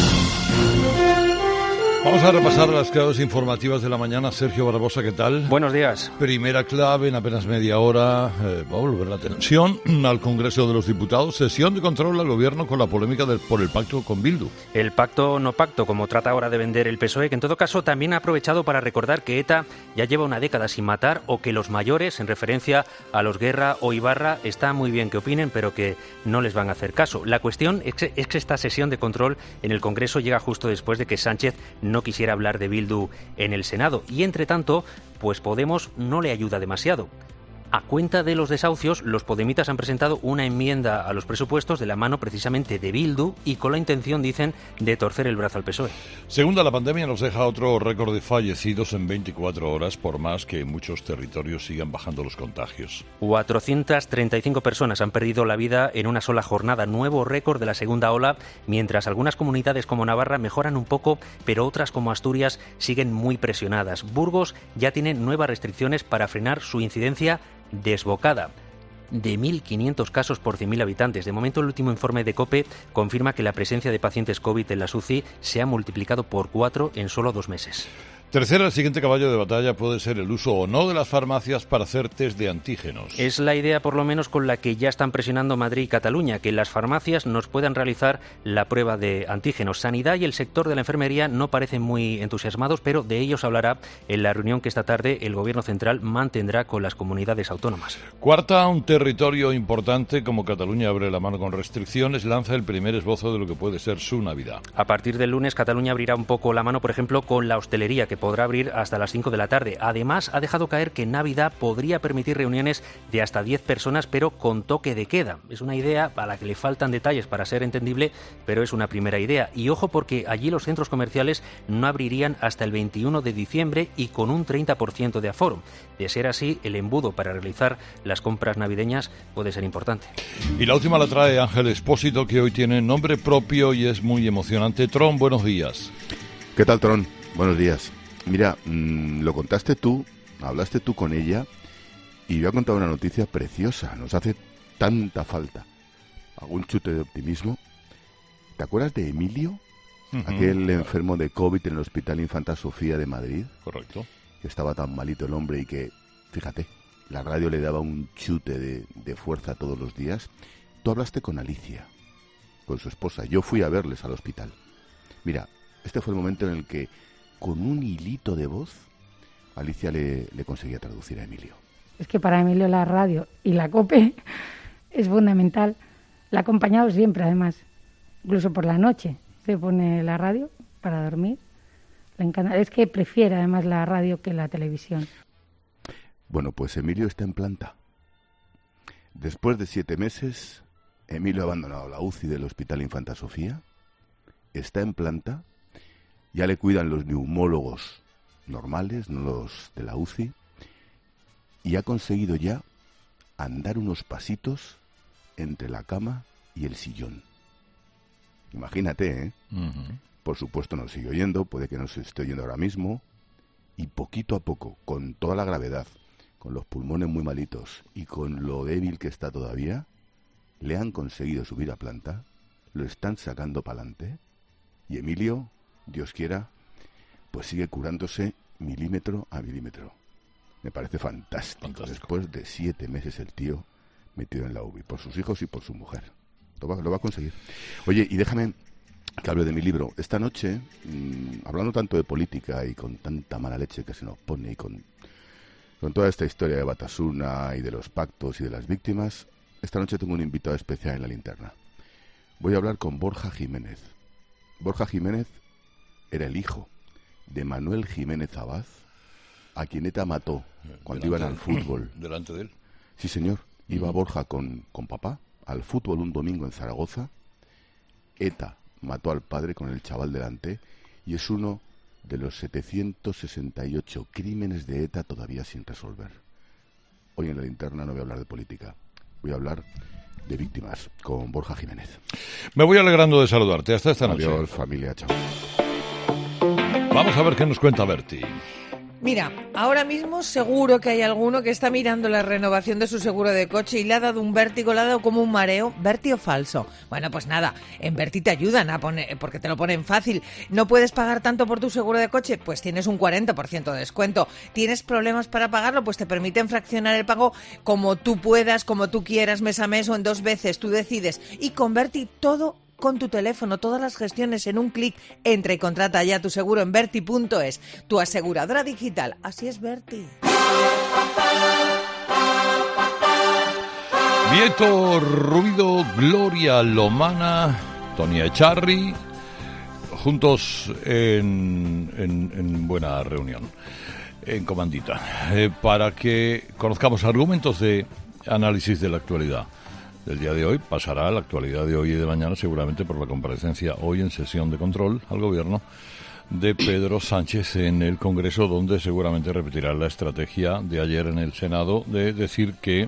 Vamos a repasar las claves informativas de la mañana. Sergio Barbosa, ¿qué tal? Buenos días. Primera clave en apenas media hora. Eh, va a volver la atención al Congreso de los Diputados. Sesión de control al Gobierno con la polémica del, por el pacto con Bildu. El pacto no pacto, como trata ahora de vender el P S O E, que en todo caso también ha aprovechado para recordar que ETA ya lleva una década sin matar, o que los mayores, en referencia a los Guerra o Ibarra, está muy bien que opinen, pero que no les van a hacer caso. La cuestión es que, es que esta sesión de control en el Congreso llega justo después de que Sánchez no quisiera hablar de Bildu en el Senado, y entre tanto, pues Podemos no le ayuda demasiado. A cuenta de los desahucios, los podemitas han presentado una enmienda a los presupuestos de la mano precisamente de Bildu y con la intención, dicen, de torcer el brazo al P S O E. Segunda, la pandemia nos deja otro récord de fallecidos en veinticuatro horas, por más que en muchos territorios sigan bajando los contagios. cuatrocientas treinta y cinco personas han perdido la vida en una sola jornada, nuevo récord de la segunda ola, mientras algunas comunidades como Navarra mejoran un poco, pero otras como Asturias siguen muy presionadas. Burgos ya tiene nuevas restricciones para frenar su incidencia desbocada, de mil quinientos casos por cien mil habitantes. De momento, el último informe de COPE confirma que la presencia de pacientes COVID en las U C I se ha multiplicado por cuatro en solo dos meses. Tercera, el siguiente caballo de batalla puede ser el uso o no de las farmacias para hacer test de antígenos. Es la idea, por lo menos, con la que ya están presionando Madrid y Cataluña, que las farmacias nos puedan realizar la prueba de antígenos. Sanidad y el sector de la enfermería no parecen muy entusiasmados, pero de ellos hablará en la reunión que esta tarde el Gobierno central mantendrá con las comunidades autónomas. Cuarta, un territorio importante como Cataluña abre la mano con restricciones, lanza el primer esbozo de lo que puede ser su Navidad. A partir del lunes, Cataluña abrirá un poco la mano, por ejemplo, con la hostelería, que podrá abrir hasta las cinco de la tarde. Además, ha dejado caer que Navidad podría permitir reuniones de hasta diez personas, pero con toque de queda. Es una idea a la que le faltan detalles para ser entendible, pero es una primera idea. Y ojo, porque allí los centros comerciales no abrirían hasta el veintiuno de diciembre y con un treinta por ciento de aforo. De ser así, el embudo para realizar las compras navideñas puede ser importante. Y la última la trae Ángel Expósito, que hoy tiene nombre propio y es muy emocionante. Tron, buenos días. ¿Qué tal, Tron? Buenos días. Mira, mmm, lo contaste tú, hablaste tú con ella y yo he contado una noticia preciosa. Nos hace tanta falta. Hago un chute de optimismo. ¿Te acuerdas de Emilio? Uh-huh. Aquel enfermo de COVID en el Hospital Infanta Sofía de Madrid. Correcto. Que estaba tan malito el hombre y que, fíjate, la radio le daba un chute de, de fuerza todos los días. Tú hablaste con Alicia, con su esposa. Yo fui a verles al hospital. Mira, este fue el momento en el que con un hilito de voz, Alicia le, le conseguía traducir a Emilio. Es que para Emilio la radio y la COPE es fundamental. La ha acompañado siempre, además. Incluso por la noche se pone la radio para dormir. Le encanta. Es que prefiere además la radio que la televisión. Bueno, pues Emilio está en planta. Después de siete meses, Emilio ha abandonado la U C I del Hospital Infanta Sofía. Está en planta. Ya le cuidan los neumólogos normales, no los de la U C I, y ha conseguido ya andar unos pasitos entre la cama y el sillón. Imagínate, ¿eh? Uh-huh. Por supuesto nos sigue oyendo, puede que nos esté oyendo ahora mismo, y poquito a poco, con toda la gravedad, con los pulmones muy malitos y con lo débil que está todavía, le han conseguido subir a planta, lo están sacando para adelante, y Emilio, Dios quiera, pues sigue curándose milímetro a milímetro. Me parece fantástico. fantástico. Después de siete meses el tío metido en la U B I, por sus hijos y por su mujer. Lo va, lo va a conseguir. Oye, y déjame que hable de mi libro. Esta noche, mmm, hablando tanto de política y con tanta mala leche que se nos pone y con, con toda esta historia de Batasuna y de los pactos y de las víctimas, esta noche tengo un invitado especial en la linterna. Voy a hablar con Borja Jiménez. Borja Jiménez era el hijo de Manuel Jiménez Abad, a quien ETA mató cuando delante iban al fútbol. ¿Delante de él? Sí, señor. Iba uh-huh. Borja con, con papá al fútbol un domingo en Zaragoza. ETA mató al padre con el chaval delante y es uno de los setecientos sesenta y ocho crímenes de ETA todavía sin resolver. Hoy en la linterna no voy a hablar de política, voy a hablar de víctimas con Borja Jiménez. Me voy alegrando de saludarte. Hasta esta noche. Adiós, familia. Chao. Vamos a ver qué nos cuenta Berti. Mira, ahora mismo seguro que hay alguno que está mirando la renovación de su seguro de coche y le ha dado un vértigo, le ha dado como un mareo, vértigo falso. Bueno, pues nada, en Verti te ayudan a poner, porque te lo ponen fácil. ¿No puedes pagar tanto por tu seguro de coche? Pues tienes un cuarenta por ciento de descuento. ¿Tienes problemas para pagarlo? Pues te permiten fraccionar el pago como tú puedas, como tú quieras, mes a mes o en dos veces, tú decides. Y con Verti todo con tu teléfono, todas las gestiones en un clic. Entra y contrata ya tu seguro en Verti punto es, tu aseguradora digital. Así es Verti. Vieto Rubido, Gloria Lomana, Tonia Echarri, juntos en, en, en buena reunión, en comandita, eh, para que conozcamos argumentos de análisis de la actualidad del día de hoy. Pasará la actualidad de hoy y de mañana seguramente por la comparecencia hoy en sesión de control al gobierno de Pedro Sánchez en el Congreso, donde seguramente repetirá la estrategia de ayer en el Senado de decir que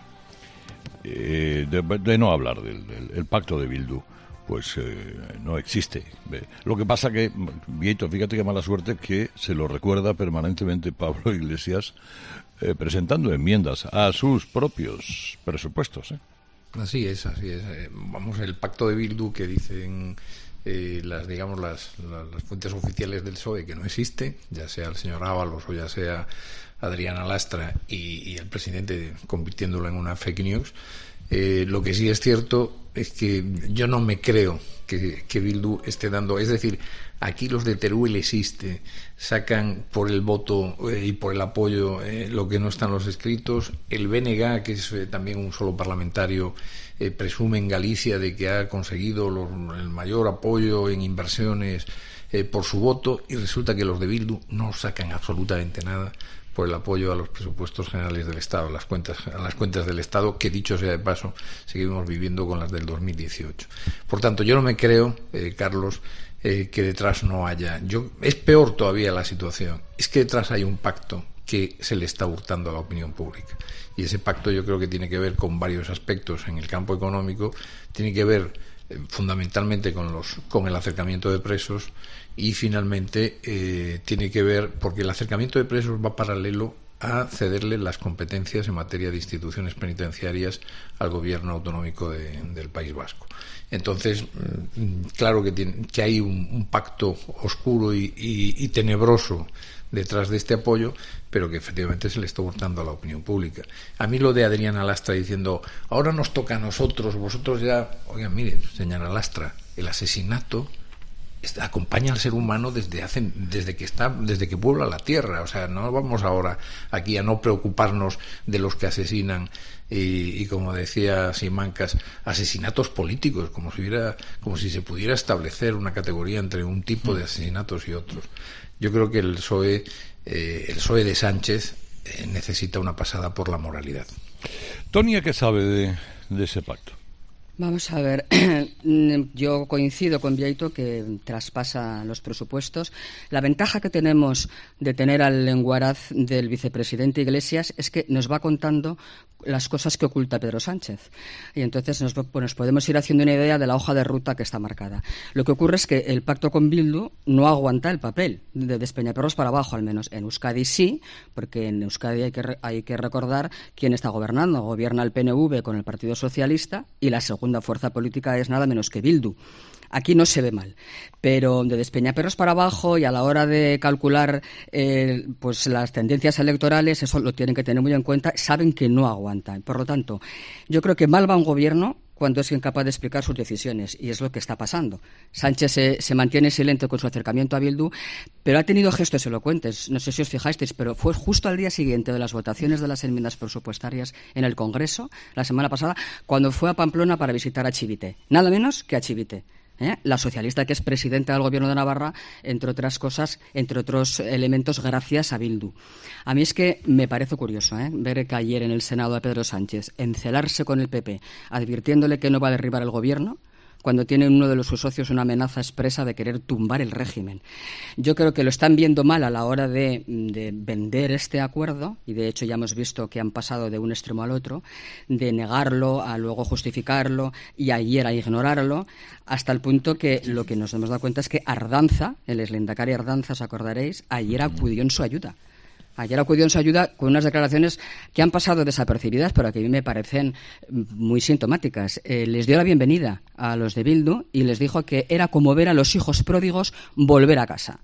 eh, de, de no hablar del, del el pacto de Bildu, pues eh, no existe. Lo que pasa que, Vieto, fíjate qué mala suerte que se lo recuerda permanentemente Pablo Iglesias eh, presentando enmiendas a sus propios presupuestos, ¿eh? Así es, así es. Vamos, el pacto de Bildu que dicen eh, las, digamos, las, las, las fuentes oficiales del P S O E que no existe, ya sea el señor Ábalos o ya sea Adriana Lastra y, y el presidente convirtiéndolo en una fake news. Eh, lo que sí es cierto es que yo no me creo que, que Bildu esté dando, es decir, aquí los de Teruel existe, sacan por el voto eh, y por el apoyo eh, lo que no están los escritos. El B N G, que es eh, también un solo parlamentario, eh, presume en Galicia de que ha conseguido los, el mayor apoyo en inversiones eh, por su voto, y resulta que los de Bildu no sacan absolutamente nada por el apoyo a los presupuestos generales del Estado, a las cuentas, a las cuentas del Estado, que dicho sea de paso, seguimos viviendo con las del dos mil dieciocho. Por tanto, yo no me creo, eh, Carlos, eh, que detrás no haya. Yo, es peor todavía la situación. Es que detrás hay un pacto que se le está hurtando a la opinión pública. Y ese pacto yo creo que tiene que ver con varios aspectos en el campo económico, tiene que ver eh, fundamentalmente con los, con el acercamiento de presos. Y finalmente eh, tiene que ver, porque el acercamiento de presos va paralelo a cederle las competencias en materia de instituciones penitenciarias al gobierno autonómico de, del País Vasco. Entonces, claro que, tiene, que hay un, un pacto oscuro y, y, y tenebroso detrás de este apoyo, pero que efectivamente se le está hurtando a la opinión pública. A mí lo de Adriana Lastra diciendo, ahora nos toca a nosotros, vosotros ya... Oigan, miren, señora Lastra, el asesinato acompaña al ser humano desde hace, desde que está, desde que puebla la tierra. O sea, no vamos ahora aquí a no preocuparnos de los que asesinan y, y como decía Simancas, asesinatos políticos, como si hubiera, como si se pudiera establecer una categoría entre un tipo de asesinatos y otros. Yo creo que el P S O E, eh, el P S O E de Sánchez eh, necesita una pasada por la moralidad. Tonia, ¿qué sabe de, de ese pacto? Vamos a ver, yo coincido con Vieito que traspasa los presupuestos. La ventaja que tenemos de tener al lenguaraz del vicepresidente Iglesias es que nos va contando las cosas que oculta Pedro Sánchez. Y entonces nos, pues nos podemos ir haciendo una idea de la hoja de ruta que está marcada. Lo que ocurre es que el pacto con Bildu no aguanta el papel, de Despeñaperros para abajo al menos. En Euskadi sí, porque en Euskadi hay que, hay que recordar quién está gobernando. Gobierna el P N V con el Partido Socialista y la segunda fuerza política es nada menos que Bildu. Aquí no se ve mal, pero de Despeñaperros para abajo y a la hora de calcular eh, pues las tendencias electorales, eso lo tienen que tener muy en cuenta, saben que no aguantan. Por lo tanto, yo creo que mal va un gobierno cuando es incapaz de explicar sus decisiones, y es lo que está pasando. Sánchez se, se mantiene silente con su acercamiento a Bildu, pero ha tenido gestos elocuentes. No sé si os fijasteis, pero fue justo al día siguiente de las votaciones de las enmiendas presupuestarias en el Congreso, la semana pasada, cuando fue a Pamplona para visitar a Chivite. Nada menos que a Chivite. ¿Eh? La socialista que es presidenta del Gobierno de Navarra, entre otras cosas, entre otros elementos, gracias a Bildu. A mí es que me parece curioso ¿eh? ver que ayer en el Senado a Pedro Sánchez encelarse con el P P, advirtiéndole que no va a derribar el Gobierno, cuando tiene uno de los sus socios una amenaza expresa de querer tumbar el régimen. Yo creo que lo están viendo mal a la hora de, de vender este acuerdo, y de hecho ya hemos visto que han pasado de un extremo al otro, de negarlo a luego justificarlo y ayer a ignorarlo, hasta el punto que lo que nos hemos dado cuenta es que Ardanza, el exlehendakari Ardanza, os acordaréis, ayer acudió en su ayuda. Ayer acudió en su ayuda con unas declaraciones que han pasado desapercibidas, pero que a mí me parecen muy sintomáticas. Eh, les dio la bienvenida a los de Bildu y les dijo que era como ver a los hijos pródigos volver a casa.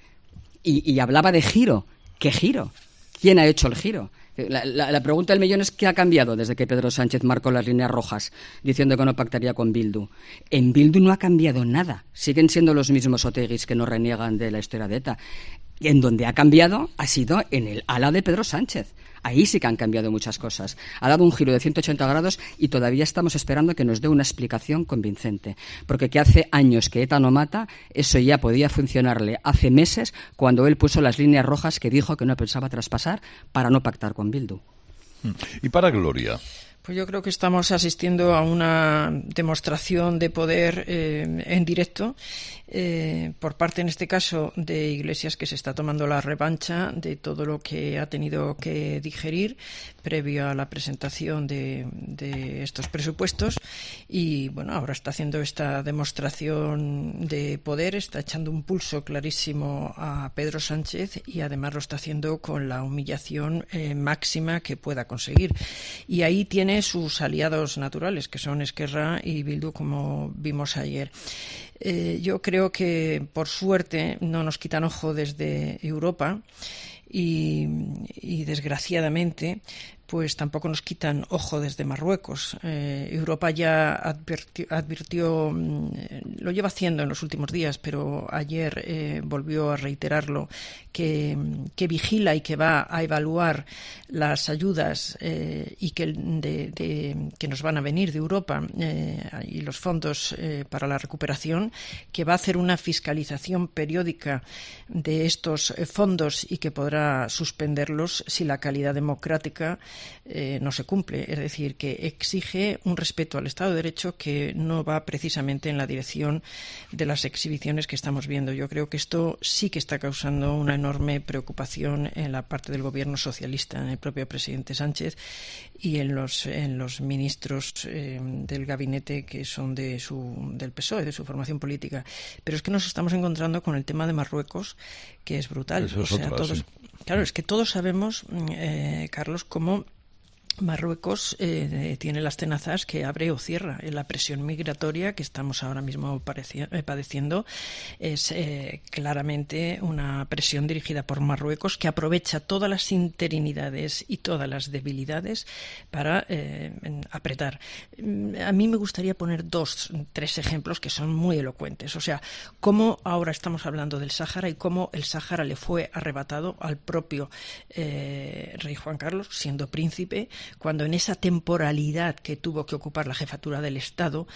Y, y hablaba de giro. ¿Qué giro? ¿Quién ha hecho el giro? La, la, la pregunta del millón es ¿qué ha cambiado desde que Pedro Sánchez marcó las líneas rojas diciendo que no pactaría con Bildu? En Bildu no ha cambiado nada. Siguen siendo los mismos oteguis que no reniegan de la historia de ETA. En donde ha cambiado ha sido en el ala de Pedro Sánchez. Ahí sí que han cambiado muchas cosas. Ha dado un giro de ciento ochenta grados y todavía estamos esperando que nos dé una explicación convincente. Porque que hace años que ETA no mata, eso ya podía funcionarle hace meses cuando él puso las líneas rojas que dijo que no pensaba traspasar para no pactar con Bildu. Y para Gloria. Pues yo creo que estamos asistiendo a una demostración de poder eh, en directo eh, por parte, en este caso, de Iglesias, que se está tomando la revancha de todo lo que ha tenido que digerir previo a la presentación de, de estos presupuestos y, bueno, ahora está haciendo esta demostración de poder, está echando un pulso clarísimo a Pedro Sánchez y además lo está haciendo con la humillación eh, máxima que pueda conseguir. Y ahí tiene sus aliados naturales, que son Esquerra y Bildu, como vimos ayer. Eh, yo creo que, por suerte, no nos quitan ojo desde Europa y, y desgraciadamente, pues tampoco nos quitan ojo desde Marruecos. Eh, Europa ya advirtió, advirtió, lo lleva haciendo en los últimos días, pero ayer eh, volvió a reiterarlo, que, que vigila y que va a evaluar las ayudas eh, y que, de, de, que nos van a venir de Europa eh, y los fondos eh, para la recuperación, que va a hacer una fiscalización periódica de estos fondos y que podrá suspenderlos si la calidad democrática Eh, no se cumple, es decir, que exige un respeto al Estado de Derecho que no va precisamente en la dirección de las exhibiciones que estamos viendo. Yo creo que esto sí que está causando una enorme preocupación en la parte del gobierno socialista, en el propio presidente Sánchez y en los en los ministros eh, del gabinete que son de su del P S O E, de su formación política. Pero es que nos estamos encontrando con el tema de Marruecos, que es brutal. Eso es o sea, otra, todos, sí. Claro, es que todos sabemos, eh, Carlos, cómo Marruecos eh, tiene las tenazas que abre o cierra. La presión migratoria que estamos ahora mismo padeciendo es eh, claramente una presión dirigida por Marruecos, que aprovecha todas las interinidades y todas las debilidades para eh, apretar. A mí me gustaría poner dos, tres ejemplos que son muy elocuentes. O sea, cómo ahora estamos hablando del Sáhara y cómo el Sáhara le fue arrebatado al propio eh, rey Juan Carlos, siendo príncipe, cuando en esa temporalidad que tuvo que ocupar la jefatura del Estado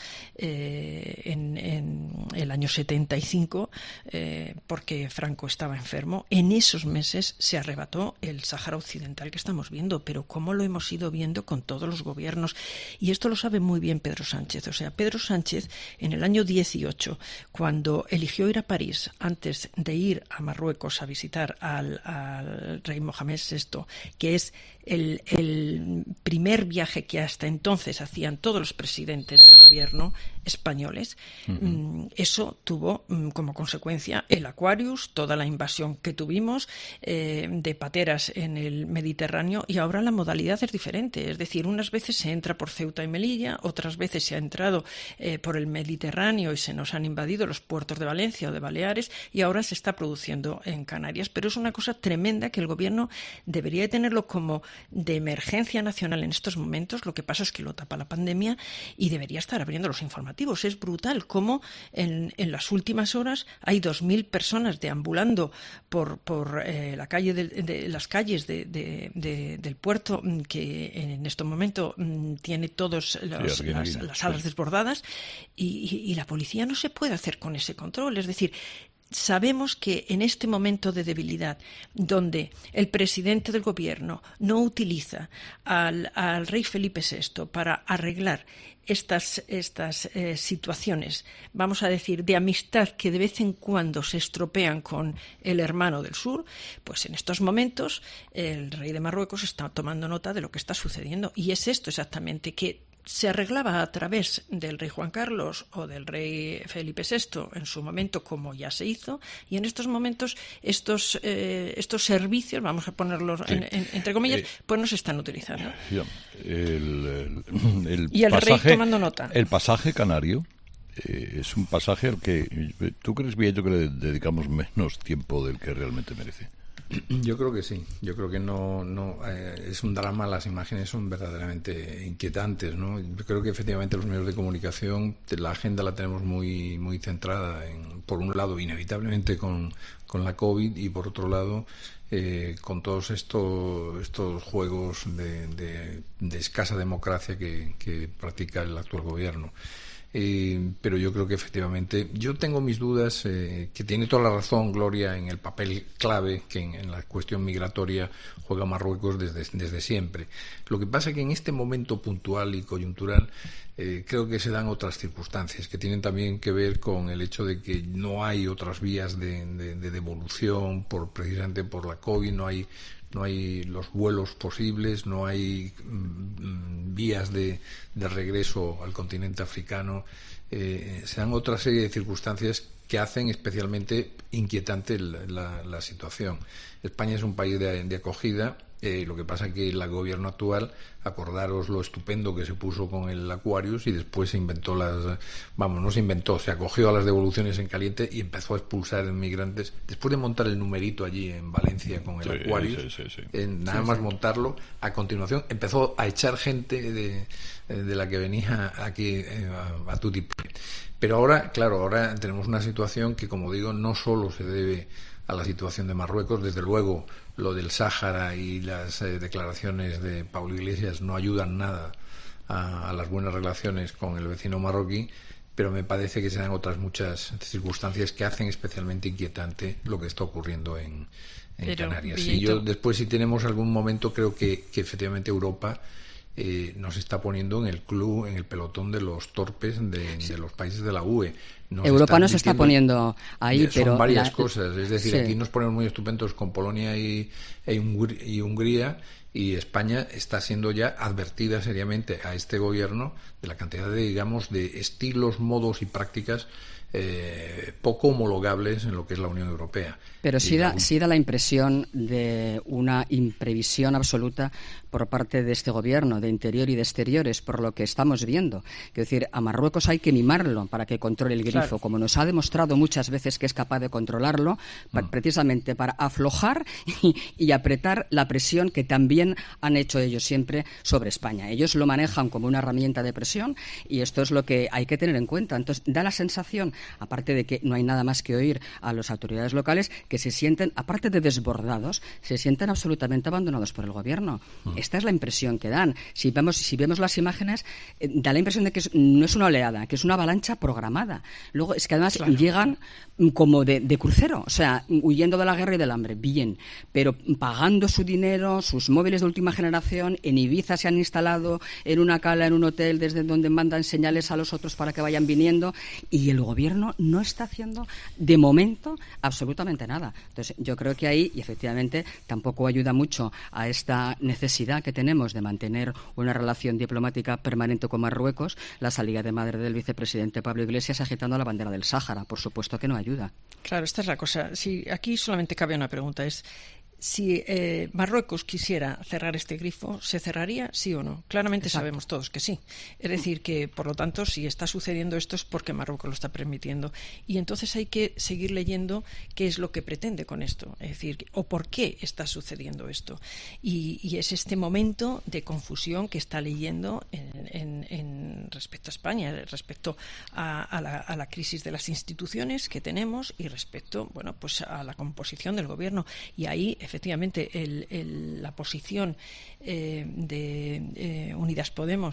eh, en, en el año setenta y cinco, eh, porque Franco estaba enfermo, en esos meses se arrebató el Sáhara Occidental que estamos viendo, pero cómo lo hemos ido viendo con todos los gobiernos. Y esto lo sabe muy bien Pedro Sánchez. O sea, Pedro Sánchez, en el año dieciocho, cuando eligió ir a París antes de ir a Marruecos a visitar al, al rey Mohamed sexto, que es el, el primer viaje que hasta entonces hacían todos los presidentes del gobierno españoles, uh-huh. Eso tuvo como consecuencia el Aquarius, toda la invasión que tuvimos eh, de pateras en el Mediterráneo, y ahora la modalidad es diferente. Es decir, unas veces se entra por Ceuta y Melilla, otras veces se ha entrado eh, por el Mediterráneo y se nos han invadido los puertos de Valencia o de Baleares, y ahora se está produciendo en Canarias. Pero es una cosa tremenda que el gobierno debería de tenerlo como de emergencia nacional en estos momentos. Lo que pasa es que lo tapa la pandemia y debería estar abriendo los informativos. Es brutal cómo en, en las últimas horas hay dos mil personas deambulando por, por eh, la calle de, de, las calles de, de, de, del puerto, que en este momento tiene todas sí, las, las salas sí. desbordadas, y, y, y la policía no se puede hacer con ese control. Es decir, sabemos que en este momento de debilidad, donde el presidente del gobierno no utiliza al, al rey Felipe sexto para arreglar estas, estas eh, situaciones, vamos a decir, de amistad que de vez en cuando se estropean con el hermano del sur, pues en estos momentos el rey de Marruecos está tomando nota de lo que está sucediendo. Y es esto exactamente, que se arreglaba a través del rey Juan Carlos o del rey Felipe sexto en su momento, como ya se hizo, y en estos momentos estos eh, estos servicios, vamos a ponerlos sí. en, en, entre comillas, eh, pues no se están utilizando. El, el, el y el pasaje, rey tomando nota. El pasaje canario eh, es un pasaje al que tú crees, bien, yo que le dedicamos menos tiempo del que realmente merece. Yo creo que sí, yo creo que no, no eh, es un drama, las imágenes son verdaderamente inquietantes, ¿no? Yo creo que efectivamente los medios de comunicación, la agenda la tenemos muy muy centrada, en, por un lado, inevitablemente con, con la COVID, y por otro lado, eh, con todos estos, estos juegos de, de, de escasa democracia que, que practica el actual gobierno. Eh, pero yo creo que efectivamente, yo tengo mis dudas, eh, que tiene toda la razón Gloria en el papel clave que en, en la cuestión migratoria juega Marruecos desde, desde siempre. Lo que pasa es que en este momento puntual y coyuntural eh, creo que se dan otras circunstancias que tienen también que ver con el hecho de que no hay otras vías de, de, de devolución por, precisamente por la COVID, no hay no hay los vuelos posibles, no hay mm, vías de, de regreso al continente africano. Eh, se dan otra serie de circunstancias que hacen especialmente inquietante la, la, la situación. España es un país de, de acogida. Eh, lo que pasa es que el gobierno actual, acordaros lo estupendo que se puso con el Aquarius, y después se inventó las, vamos, no se inventó, se acogió a las devoluciones en caliente y empezó a expulsar inmigrantes. Después de montar el numerito allí en Valencia con el sí, Aquarius, sí, sí, sí. Eh, nada sí, más sí. montarlo, a continuación empezó a echar gente de, de la que venía aquí eh, a, a tutti. Pero ahora, claro, ahora tenemos una situación que, como digo, no solo se debe a la situación de Marruecos. Desde luego, lo del Sáhara y las eh, declaraciones de Pablo Iglesias no ayudan nada a, a las buenas relaciones con el vecino marroquí, pero me parece que se dan otras muchas circunstancias que hacen especialmente inquietante lo que está ocurriendo en, en pero, Canarias. Y yo después, si tenemos algún momento, creo que, que efectivamente Europa Eh, nos está poniendo en el club, en el pelotón de los torpes de, de los países de la U E. Nos Europa no se está poniendo ahí, son pero... Son varias la... cosas, es decir, sí. Aquí nos ponemos muy estupendos con Polonia y, y Hungría, y España está siendo ya advertida seriamente a este gobierno de la cantidad de, digamos, de estilos, modos y prácticas eh, poco homologables en lo que es la Unión Europea. Pero sí da, sí da la impresión de una imprevisión absoluta por parte de este gobierno, de Interior y de Exteriores, por lo que estamos viendo. Es decir, a Marruecos hay que mimarlo para que controle el grifo, claro. Como nos ha demostrado muchas veces que es capaz de controlarlo, mm. precisamente para aflojar y, y apretar la presión que también han hecho ellos siempre sobre España. Ellos lo manejan como una herramienta de presión, y esto es lo que hay que tener en cuenta. Entonces, da la sensación, aparte de que no hay nada más que oír a las autoridades locales, que se sienten, aparte de desbordados, se sienten absolutamente abandonados por el gobierno. Mm. Esta es la impresión que dan. Si vemos, si vemos las imágenes, eh, da la impresión de que es, no es una oleada, que es una avalancha programada. Luego, es que además claro. llegan como de, de crucero, o sea, huyendo de la guerra y del hambre, bien, pero pagando su dinero, sus móviles de última generación. En Ibiza se han instalado en una cala, en un hotel, desde donde mandan señales a los otros para que vayan viniendo, y el gobierno no está haciendo, de momento, absolutamente nada. Entonces, yo creo que ahí, y efectivamente, tampoco ayuda mucho a esta necesidad que tenemos de mantener una relación diplomática permanente con Marruecos, la salida de madre del vicepresidente Pablo Iglesias agitando la bandera del Sáhara. Por supuesto que no ayuda. Claro, esta es la cosa. Sí, aquí solamente cabe una pregunta, es si eh, Marruecos quisiera cerrar este grifo, ¿se cerraría, sí o no? Claramente Exacto. Sabemos todos que sí. Es decir, que por lo tanto, si está sucediendo esto es porque Marruecos lo está permitiendo. Y entonces hay que seguir leyendo qué es lo que pretende con esto. Es decir, o por qué está sucediendo esto. Y, y es este momento de confusión que está leyendo en, en, en respecto a España, respecto a, a, la, a la crisis de las instituciones que tenemos y respecto, bueno, pues a la composición del gobierno. Y ahí, efectivamente, el, el, la posición eh, de eh, Unidas Podemos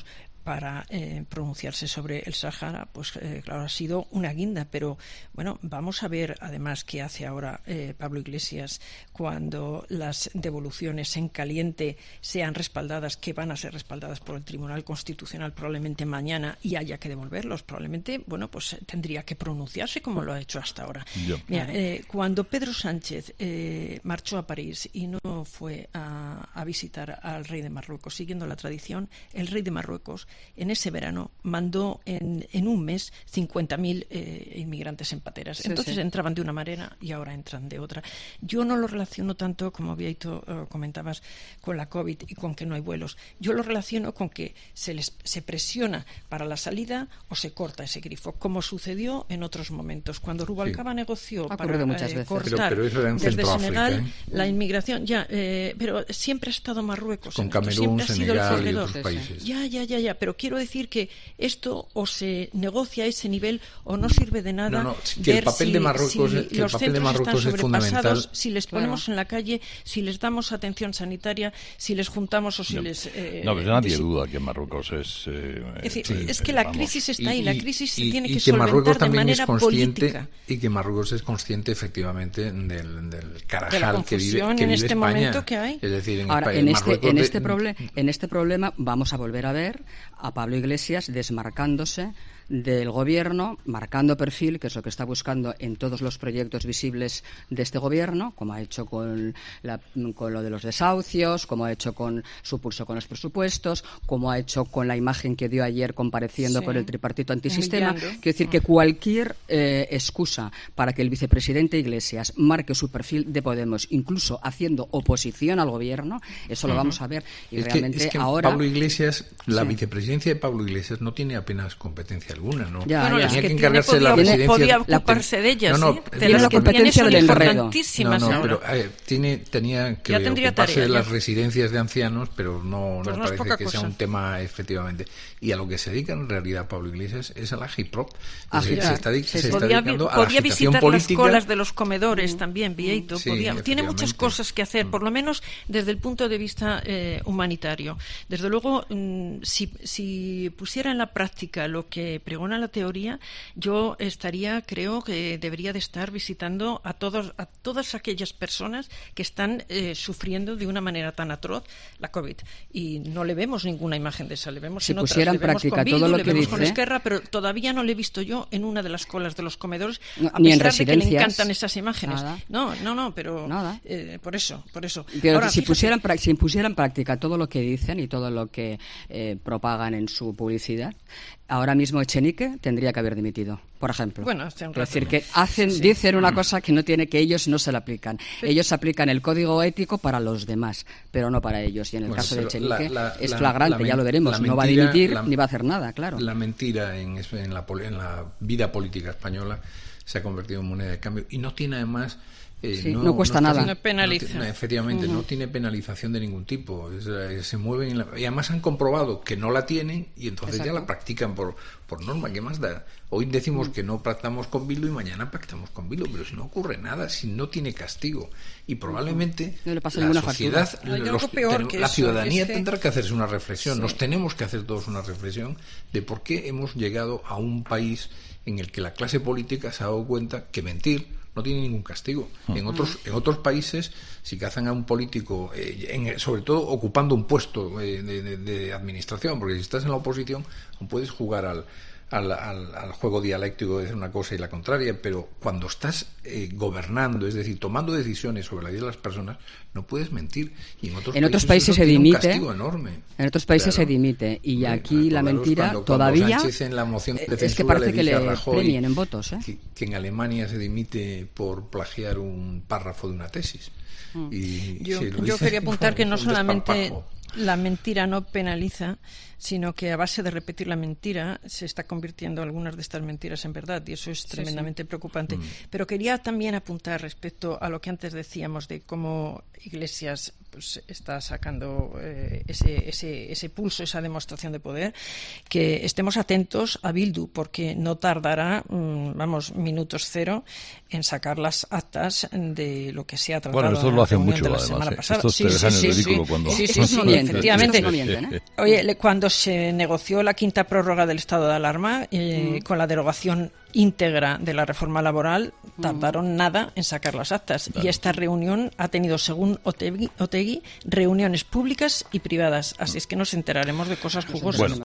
para eh, pronunciarse sobre el Sáhara, pues eh, claro, ha sido una guinda. Pero bueno, vamos a ver además qué hace ahora eh, Pablo Iglesias cuando las devoluciones en caliente sean respaldadas, que van a ser respaldadas por el Tribunal Constitucional probablemente mañana, y haya que devolverlos. Probablemente, bueno, pues tendría que pronunciarse como lo ha hecho hasta ahora. Yo. Mira, eh, cuando Pedro Sánchez eh, marchó a París y no fue a, a visitar al rey de Marruecos, siguiendo la tradición, el rey de Marruecos en ese verano mandó en, en un mes cincuenta mil eh, inmigrantes en pateras. Sí, Entonces sí. entraban de una manera y ahora entran de otra. Yo no lo relaciono tanto, como Vieito uh, comentabas, con la COVID y con que no hay vuelos. Yo lo relaciono con que se les se presiona para la salida o se corta ese grifo, como sucedió en otros momentos. Cuando Rubalcaba sí. negoció ha para eh, cortar pero, pero desde Senegal ¿eh? la inmigración, ya, eh, pero siempre ha estado Marruecos. Con en Camerún, siempre ha sido Senegal el corredor. y otros países. Ya, ya, ya, ya, pero quiero decir que esto o se negocia a ese nivel o no sirve de nada. No, no, que ver el papel si, de Marruecos, si que los el papel de Marruecos es fundamental. Si les ponemos claro. en la calle, si les damos atención sanitaria, si les juntamos o si no. les... Eh, no, pero nadie si... duda que Marruecos es... Eh, es decir, sí, es que la vamos. crisis está ahí, y, la crisis se y, tiene y que, que solventar de manera es consciente, política. Y que Marruecos es consciente efectivamente del, del carajal de que vive, que en vive este España. momento que hay. Es decir, en Ahora, España, en, este, Marruecos en, de... este proble- en este problema vamos a volver a ver a Pablo Iglesias desmarcándose del gobierno, marcando perfil, que es lo que está buscando en todos los proyectos visibles de este gobierno, como ha hecho con, la, con lo de los desahucios, como ha hecho con su pulso con los presupuestos, como ha hecho con la imagen que dio ayer compareciendo sí. con el tripartito antisistema. Quiero decir que cualquier eh, excusa para que el vicepresidente Iglesias marque su perfil de Podemos, incluso haciendo oposición al gobierno, eso uh-huh. lo vamos a ver. Y es realmente que, es que ahora Pablo Iglesias, la sí. vicepresidencia de Pablo Iglesias no tiene apenas competencia alguna, ¿no? Ya, bueno, ya. es que Tenía que tiene, encargarse podía, de la presidencia. Podía ocuparse de ellas, no, no, ¿eh? De tiene las la que competencia del enredo. No, no, ahora. pero eh, tiene, tenía que ocuparse tarea, de las ya. residencias de ancianos, pero no, pues no, no parece que cosa. sea un tema efectivamente. Y a lo que se dedica en realidad Pablo Iglesias es a la hip-hop. Ah, se, sí, se está, sí, se sí. está podía, dedicando a podía la visitar política. las colas de los comedores mm. también, Vieito. Sí, podía, tiene muchas cosas que hacer, por lo menos desde el punto de vista eh, humanitario. Desde luego, mm, si, si pusiera en la práctica lo que pregona la teoría, yo estaría, creo que debería de estar visitando a todos, a todas aquellas personas que están eh, sufriendo de una manera tan atroz la COVID. Y no le vemos ninguna imagen de esa, le vemos si en otras, pusiera en le vemos práctica con Bildu, todo lo le que vemos dice, con Esquerra, pero todavía no le he visto yo en una de las colas de los comedores, no, a ni pesar en de que le residencias. encantan esas imágenes. Nada. No, no, no, pero Nada. Eh, por eso, por eso. Pero Ahora, si, fíjate, pusieran, si pusieran en práctica todo lo que dicen y todo lo que eh, propagan en su publicidad, ahora mismo Echenique tendría que haber dimitido, por ejemplo. Bueno, hace un rato. Es decir, que sí, hacen, sí. dicen una cosa que no tiene, que ellos no se la aplican. Pero, ellos aplican el código ético para los demás, pero no para ellos. Y en el bueno, caso de Echenique la, la, es la, flagrante, la, ya lo veremos. mentira, no va a dimitir la, ni va a hacer nada, claro. La mentira en, en, la, en la vida política española se ha convertido en moneda de cambio y no tiene además... Eh, sí, no, no cuesta no nada. No penaliza. No, efectivamente, uh-huh. no tiene penalización de ningún tipo. Es, eh, se mueven en la, y además han comprobado que no la tienen y entonces Exacto. ya la practican por, por norma. ¿Qué más da? Hoy decimos uh-huh. que no pactamos con Bildu y mañana pactamos con Bildu, pero si no ocurre nada, si no tiene castigo. Y probablemente uh-huh. no le pasa la ninguna sociedad, los, peor que la eso, ciudadanía es que... tendrá que hacerse una reflexión. Sí. Nos tenemos que hacer todos una reflexión de por qué hemos llegado a un país en el que la clase política se ha dado cuenta que mentir no tiene ningún castigo. En otros en otros países, si cazan a un político, eh, en, sobre todo ocupando un puesto eh, de, de, de administración, porque si estás en la oposición, no puedes jugar al, al, al, al juego dialéctico de decir una cosa y la contraria, pero cuando estás eh, gobernando, es decir, tomando decisiones sobre la vida de las personas, no puedes mentir. Y en otros en países, otros países se tiene dimite. Un castigo enorme. En otros países claro. se dimite. Y Bien, aquí la mentira cuando, todavía. Cuando Sánchez en la moción de censura es que parece le que le a Rajoy premien en votos. ¿eh? Que, que en Alemania se dimite por plagiar un párrafo de una tesis. Mm. Y yo, sí, yo quería apuntar que no solamente desparpajo. la mentira no penaliza, sino que a base de repetir la mentira se está convirtiendo algunas de estas mentiras en verdad, y eso es sí, tremendamente sí. preocupante. Mm. Pero quería también apuntar respecto a lo que antes decíamos de cómo Iglesias pues está sacando eh, ese, ese, ese pulso, esa demostración de poder, que estemos atentos a Bildu, porque no tardará, mmm, vamos, minutos cero en sacar las actas de lo que se ha tratado. Bueno, esto lo hacen mucho, de la además. semana ¿eh? pasada. Estos Sí, te sí, dejan sí, en sí, ridículo sí. cuando... Sí, sí, sí, mienten, efectivamente. no mienten, ¿eh? Oye, cuando se negoció la quinta prórroga del estado de alarma, eh, mm. con la derogación íntegra de la reforma laboral, tardaron mm. nada en sacar las actas. Claro. Y esta reunión ha tenido, según Otegui, Otegui, reuniones públicas y privadas. Así es que nos enteraremos de cosas jugosas. Bueno.